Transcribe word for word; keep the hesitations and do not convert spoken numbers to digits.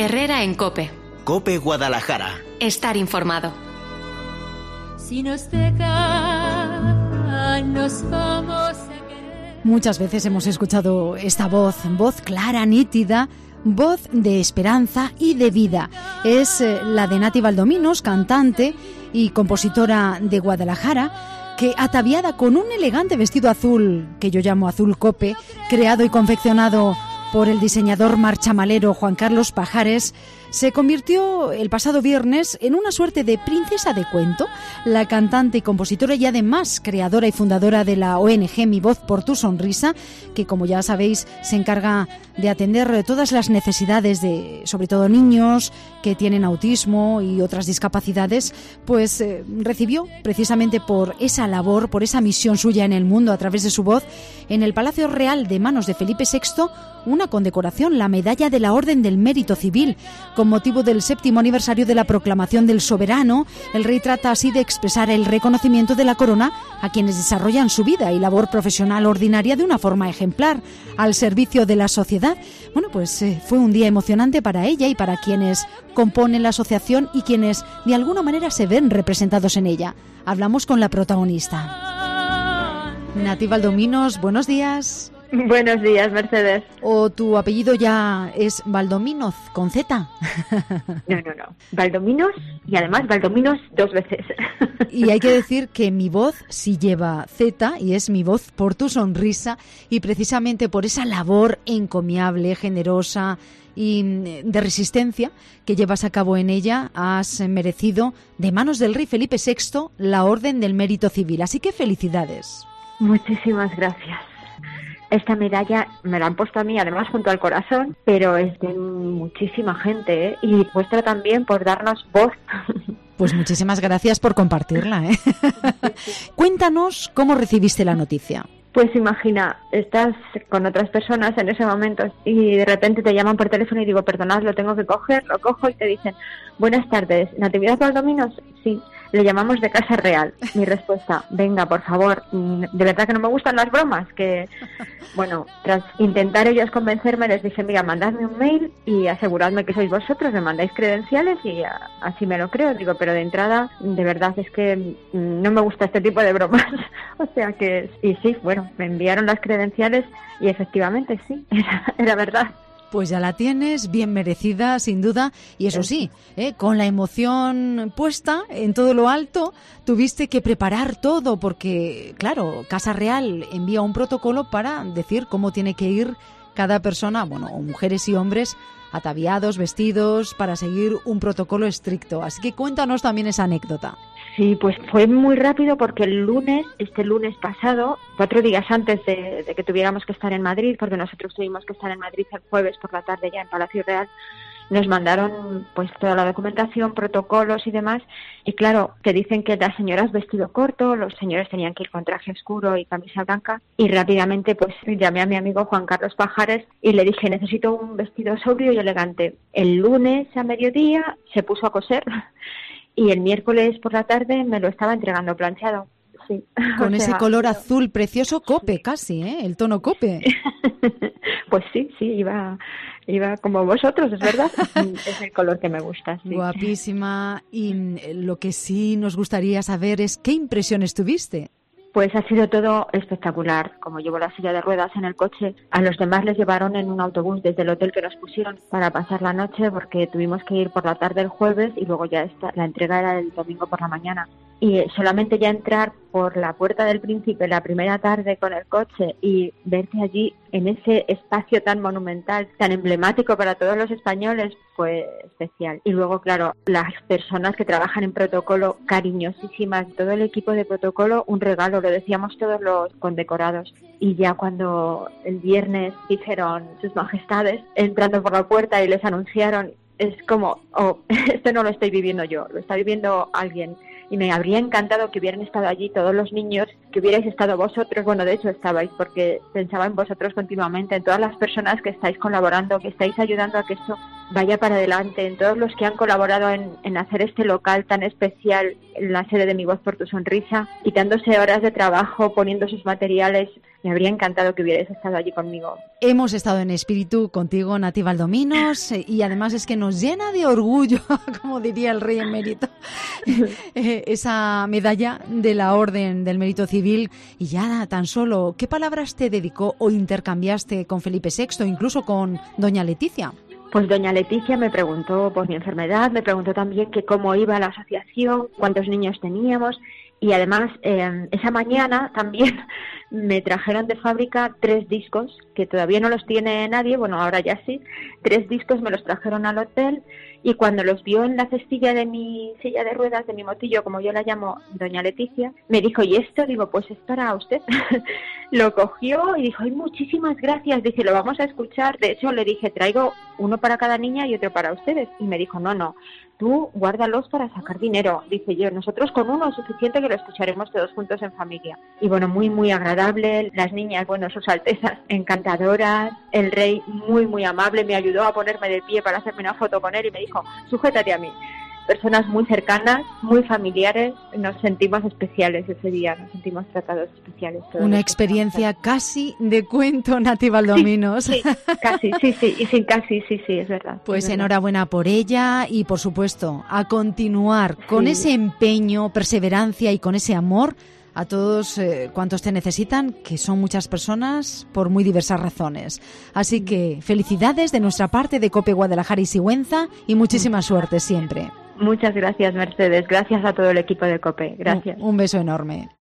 Herrera en COPE. COPE Guadalajara. Estar informado. Si nos dejan, nos vamos a querer. Muchas veces hemos escuchado esta voz, voz clara, nítida, voz de esperanza y de vida. Es eh, la de Nati Valdominos, cantante y compositora de Guadalajara, que ataviada con un elegante vestido azul, que yo llamo azul cope, creado y confeccionado por el diseñador marchamalero Juan Carlos Pajares, se convirtió el pasado viernes en una suerte de princesa de cuento. La cantante y compositora y además creadora y fundadora de la O N G Mi Voz por tu Sonrisa, que como ya sabéis se encarga de atender todas las necesidades de, sobre todo niños que tienen autismo y otras discapacidades, pues eh, recibió precisamente por esa labor, por esa misión suya en el mundo a través de su voz, en el Palacio Real de manos de Felipe sexto, una condecoración, la Medalla de la Orden del Mérito Civil. Con motivo del séptimo aniversario de la proclamación del soberano, el rey trata así de expresar el reconocimiento de la corona a quienes desarrollan su vida y labor profesional ordinaria de una forma ejemplar, al servicio de la sociedad. Bueno, pues eh, fue un día emocionante para ella y para quienes componen la asociación y quienes de alguna manera se ven representados en ella. Hablamos con la protagonista. Nati Valdominos, buenos días. Buenos días, Mercedes. ¿O tu apellido ya es Valdominoz, con Z? No, no, no. Valdominos y además Valdominos dos veces. Y hay que decir que mi voz sí lleva Z y es Mi Voz por tu Sonrisa, y precisamente por esa labor encomiable, generosa y de resistencia que llevas a cabo en ella, has merecido de manos del rey Felipe sexto la Orden del Mérito Civil. Así que felicidades. Muchísimas gracias. Esta medalla me la han puesto a mí, además junto al corazón, pero es de muchísima gente, ¿eh? Y vuestra también por darnos voz. Pues muchísimas gracias por compartirla, ¿eh? Cuéntanos cómo recibiste la noticia. Pues imagina, estás con otras personas en ese momento y de repente te llaman por teléfono y digo, perdonad, lo tengo que coger, lo cojo y te dicen, buenas tardes, ¿Natividad Valdominos? Sí. Le llamamos de Casa Real. Mi respuesta, venga, por favor, de verdad que no me gustan las bromas, que, bueno, tras intentar ellos convencerme, les dije, mira, mandadme un mail y aseguradme que sois vosotros, me mandáis credenciales y a, así me lo creo. Digo, pero de entrada, de verdad, es que no me gusta este tipo de bromas. O sea que, y sí, bueno, me enviaron las credenciales y efectivamente sí, era, era verdad. Pues ya la tienes, bien merecida, sin duda. Y eso sí, ¿eh? Con la emoción puesta en todo lo alto, tuviste que preparar todo porque, claro, Casa Real envía un protocolo para decir cómo tiene que ir cada persona, bueno, mujeres y hombres, ataviados, vestidos, para seguir un protocolo estricto. Así que cuéntanos también esa anécdota. Sí, pues fue muy rápido porque el lunes, este lunes pasado, cuatro días antes de, de que tuviéramos que estar en Madrid, porque nosotros tuvimos que estar en Madrid el jueves por la tarde ya en Palacio Real, nos mandaron pues toda la documentación, protocolos y demás, y claro, te dicen que las señoras vestido corto, los señores tenían que ir con traje oscuro y camisa blanca, y rápidamente pues llamé a mi amigo Juan Carlos Pajares y le dije, necesito un vestido sobrio y elegante. El lunes a mediodía se puso a coser y el miércoles por la tarde me lo estaba entregando planchado. Sí. Con o ese sea, color azul precioso, cope casi, ¿eh? El tono cope. Pues sí, sí, iba, iba como vosotros, es verdad. Es el color que me gusta. Sí. Guapísima. Y lo que sí nos gustaría saber es qué impresiones tuviste. Pues ha sido todo espectacular. Como llevo la silla de ruedas en el coche, a los demás les llevaron en un autobús desde el hotel que nos pusieron para pasar la noche, porque tuvimos que ir por la tarde el jueves y luego ya esta, la entrega era el domingo por la mañana. Y solamente ya entrar por la Puerta del Príncipe la primera tarde con el coche y verte allí en ese espacio tan monumental, tan emblemático para todos los españoles, fue especial. Y luego, claro, las personas que trabajan en protocolo, cariñosísimas, todo el equipo de protocolo, un regalo, lo decíamos todos los condecorados. Y ya cuando el viernes dijeron sus majestades, entrando por la puerta y les anunciaron, es como, oh, esto no lo estoy viviendo yo, lo está viviendo alguien. Y me habría encantado que hubieran estado allí todos los niños, que hubierais estado vosotros, bueno, de hecho estabais, porque pensaba en vosotros continuamente, en todas las personas que estáis colaborando, que estáis ayudando a que esto vaya para adelante, en todos los que han colaborado en, en hacer este local tan especial, en la sede de Mi Voz por tu Sonrisa, quitándose horas de trabajo, poniendo sus materiales, me habría encantado que hubierais estado allí conmigo. Hemos estado en espíritu contigo, Nati Valdominos, y además es que nos llena de orgullo, como diría el rey emérito, esa medalla de la Orden del Mérito Civil. Y ya tan solo, ¿qué palabras te dedicó o intercambiaste con Felipe sexto, incluso con doña Leticia? Pues doña Leticia me preguntó por mi enfermedad, me preguntó también que cómo iba la asociación, cuántos niños teníamos, y además eh, esa mañana también me trajeron de fábrica tres discos, que todavía no los tiene nadie, bueno, ahora ya sí, tres discos me los trajeron al hotel, y cuando los vio en la cestilla de mi silla de ruedas, de mi motillo, como yo la llamo, doña Leticia, me dijo, ¿y esto? Digo, pues es para usted. Lo cogió y dijo, ay, muchísimas gracias, dice, lo vamos a escuchar. De hecho, le dije, traigo uno para cada niña y otro para ustedes. Y me dijo, no, no, tú guárdalos para sacar dinero. Dice yo, nosotros con uno es suficiente, que lo escucharemos todos juntos en familia. Y bueno, muy, muy agradable. Las niñas, bueno, sus altezas encantadoras. El rey muy, muy amable, me ayudó a ponerme de pie para hacerme una foto con él y me dijo, sujétate a mí. Personas muy cercanas, muy familiares, nos sentimos especiales ese día, nos sentimos tratados especiales. Una experiencia casi de cuento, Nati Valdominos. Sí, sí, casi, sí, sí, y sin casi, sí, sí, es verdad. Pues es verdad. Enhorabuena por ella y, por supuesto, a continuar con sí. ese empeño, perseverancia y con ese amor a todos eh, cuantos te necesitan, que son muchas personas por muy diversas razones. Así que felicidades de nuestra parte de COPE Guadalajara y Sigüenza y muchísima suerte siempre. Muchas gracias, Mercedes. Gracias a todo el equipo de COPE. Gracias. Un, un beso enorme.